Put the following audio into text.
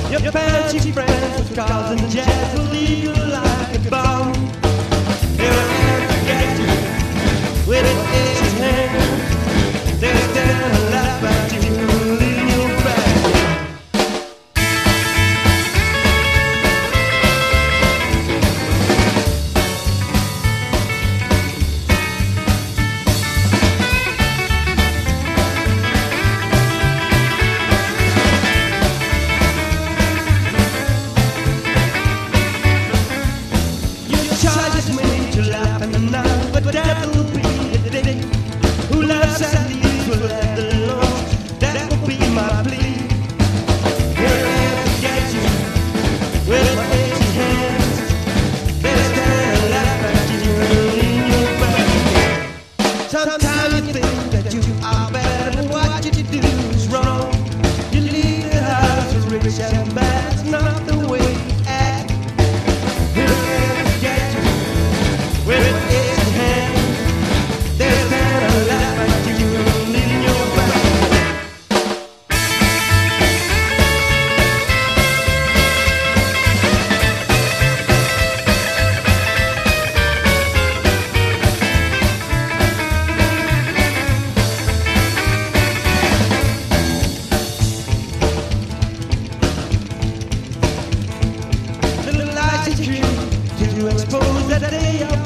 Your fancy friends with cars and jazz will leave you like a bomb. They'll have to get you with an itchy hand. They'll stand and laugh at you in your back. Charges me to laugh in the night, but that will be the day. Who laughs at these will let the Lord. That will be my plea. Here I am to get you with my itchy hands. They'll stand and laugh at you in your back. Sometimes you think that you are better, but what you do is wrong. You leave the house for rich and bad. It's not the way you act. Here I am to get you with his hand. They'll stand and laugh at you in your back. Little lies you dream to expose that day of